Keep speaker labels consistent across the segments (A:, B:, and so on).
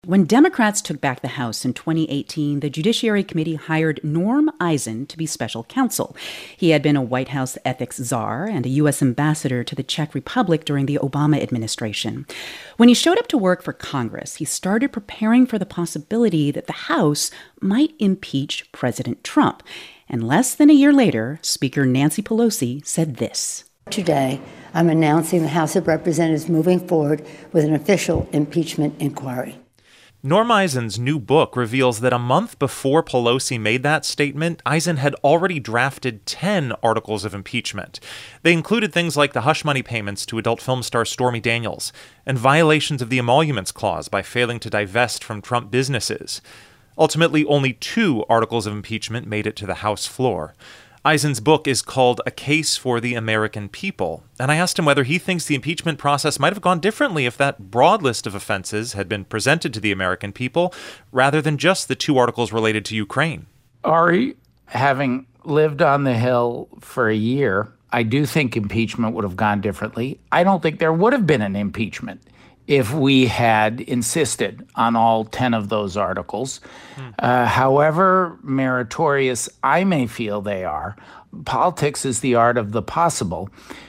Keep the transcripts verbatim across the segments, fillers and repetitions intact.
A: When Democrats took back the House in twenty eighteen, the Judiciary Committee hired Norm Eisen to be special counsel. He had been a White House ethics czar and a U S ambassador to the Czech Republic during the Obama administration. When he showed up to work for Congress, he started preparing for the possibility that the House might impeach President Trump. And less than a year later, Speaker Nancy Pelosi said this.
B: Today, I'm announcing the House of Representatives moving forward with an official impeachment inquiry.
C: Norm Eisen's new book reveals that a month before Pelosi made that statement, Eisen had already drafted ten articles of impeachment. They included things like the hush money payments to adult film star Stormy Daniels and violations of the Emoluments Clause by failing to divest from Trump businesses. Ultimately, only two articles of impeachment made it to the House floor. Eisen's book is called A Case for the American People, and I asked him whether he thinks the impeachment process might have gone differently if that broad list of offenses had been presented to the American people rather than just the two articles related to Ukraine.
D: Ari, having lived on the Hill for a year, I do think impeachment would have gone differently. I don't think there would have been an impeachment if we had insisted on all ten of those articles. Mm. Uh, however meritorious I may feel they are, politics is the art of the possible.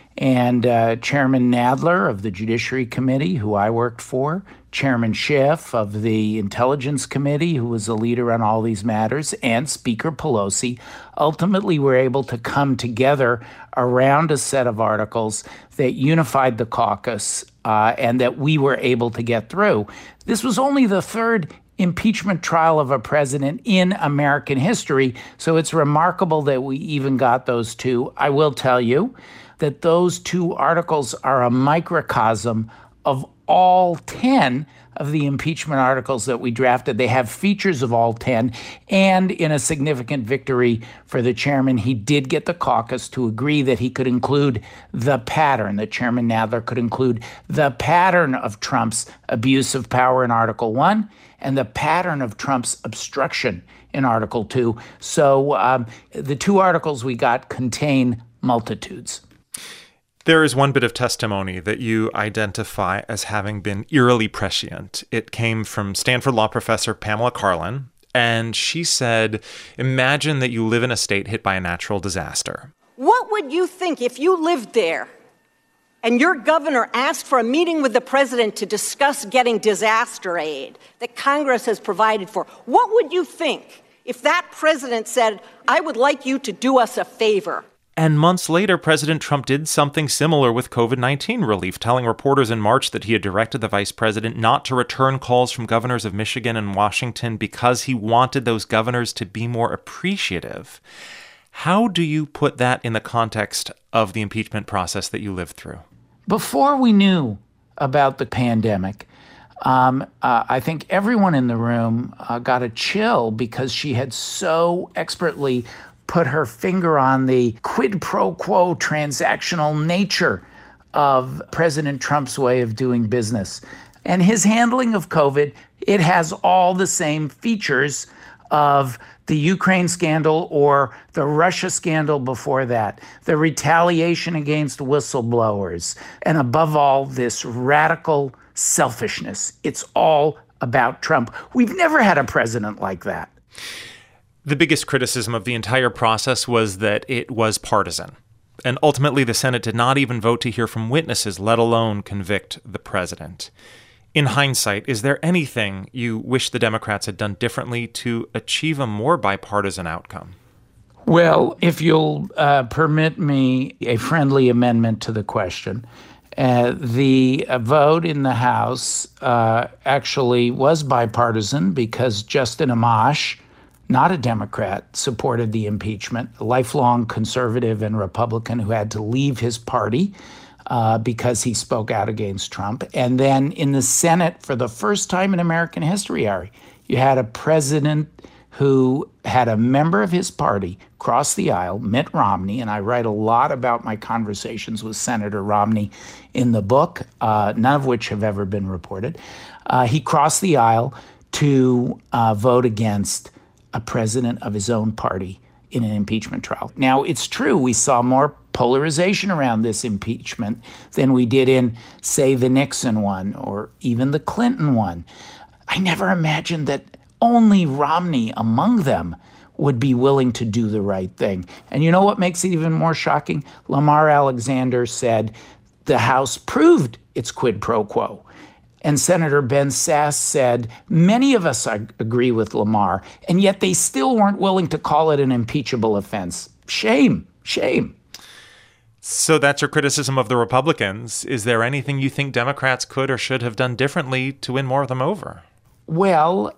D: And uh, Chairman Nadler of the Judiciary Committee, who I worked for, Chairman Schiff of the Intelligence Committee, who was a leader on all these matters, and Speaker Pelosi ultimately were able to come together around a set of articles that unified the caucus uh, and that we were able to get through. This was only the third impeachment trial of a president in American history, so it's remarkable that we even got those two. I will tell you that those two articles are a microcosm of all ten of the impeachment articles that we drafted. They have features of all ten, and in a significant victory for the chairman, he did get the caucus to agree that he could include the pattern, that Chairman Nadler could include the pattern of Trump's abuse of power in Article one and the pattern of Trump's obstruction in Article two. So um, the two articles we got contain multitudes.
C: There is one bit of testimony that you identify as having been eerily prescient. It came from Stanford law professor Pamela Karlan, and she said, imagine that you live in a state hit by a natural disaster.
E: What would you think if you lived there and your governor asked for a meeting with the president to discuss getting disaster aid that Congress has provided for? What would you think if that president said, I would like you to do us a favor?
C: And months later, President Trump did something similar with covid nineteen relief, telling reporters in March that he had directed the vice president not to return calls from governors of Michigan and Washington because he wanted those governors to be more appreciative. How do you put that in the context of the impeachment process that you lived through?
D: Before we knew about the pandemic, um, uh, I think everyone in the room uh, got a chill because she had so expertly put her finger on the quid pro quo transactional nature of President Trump's way of doing business. And his handling of COVID, it has all the same features of the Ukraine scandal or the Russia scandal before that, the retaliation against whistleblowers, and above all, this radical selfishness. It's all about Trump. We've never had a president like that.
C: The biggest criticism of the entire process was that it was partisan. And ultimately, the Senate did not even vote to hear from witnesses, let alone convict the president. In hindsight, is there anything you wish the Democrats had done differently to achieve a more bipartisan outcome?
D: Well, if you'll uh, permit me a friendly amendment to the question, uh, the uh, vote in the House uh, actually was bipartisan because Justin Amash, not a Democrat, supported the impeachment, a lifelong conservative and Republican who had to leave his party uh, because he spoke out against Trump. And then in the Senate, for the first time in American history, Ari, you had a president who had a member of his party cross the aisle, Mitt Romney, and I write a lot about my conversations with Senator Romney in the book, uh, none of which have ever been reported. Uh, he crossed the aisle to uh, vote against a president of his own party in an impeachment trial. Now, it's true we saw more polarization around this impeachment than we did in, say, the Nixon one or even the Clinton one. I never imagined that only Romney among them would be willing to do the right thing. And you know what makes it even more shocking? Lamar Alexander said the House proved its quid pro quo. And Senator Ben Sasse said, many of us agree with Lamar, and yet they still weren't willing to call it an impeachable offense. Shame, shame.
C: So that's your criticism of the Republicans. Is there anything you think Democrats could or should have done differently to win more of them over?
D: Well,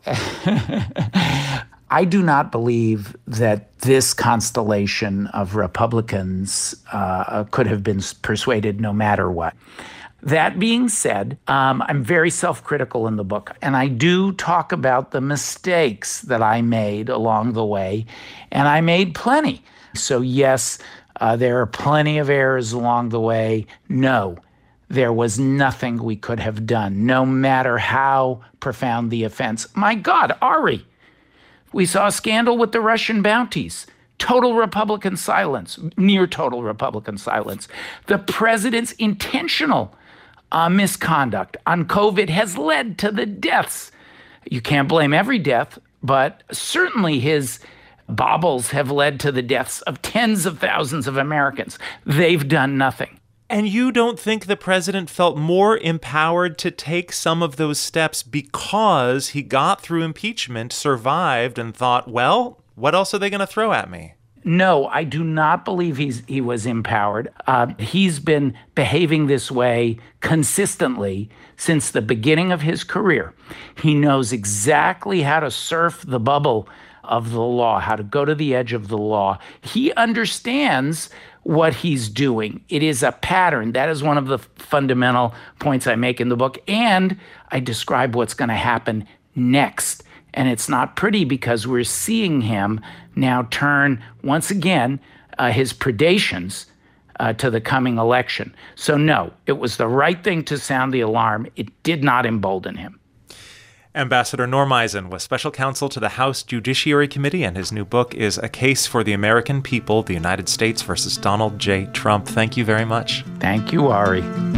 D: I do not believe that this constellation of Republicans uh, could have been persuaded no matter what. That being said, um, I'm very self-critical in the book, and I do talk about the mistakes that I made along the way, and I made plenty. So yes, uh, there are plenty of errors along the way. No, there was nothing we could have done, no matter how profound the offense. My God, Ari, we saw a scandal with the Russian bounties. Total Republican silence, near total Republican silence. The president's intentional uh, misconduct on COVID has led to the deaths. You can't blame every death, but certainly his baubles have led to the deaths of tens of thousands of Americans. They've done nothing.
C: And you don't think the president felt more empowered to take some of those steps because he got through impeachment, survived, and thought, well, what else are they going to throw at me?
D: No, I do not believe he's he was empowered. Uh, he's been behaving this way consistently since the beginning of his career. He knows exactly how to surf the bubble of the law, how to go to the edge of the law. He understands what he's doing. It is a pattern. That is one of the fundamental points I make in the book. And I describe what's going to happen next. And it's not pretty because we're seeing him now turn, once again, uh, his predations uh, to the coming election. So no, it was the right thing to sound the alarm. It did not embolden him.
C: Ambassador Norm Eisen was special counsel to the House Judiciary Committee, and his new book is A Case for the American People, the United States versus Donald J. Trump. Thank you very much.
D: Thank you, Ari.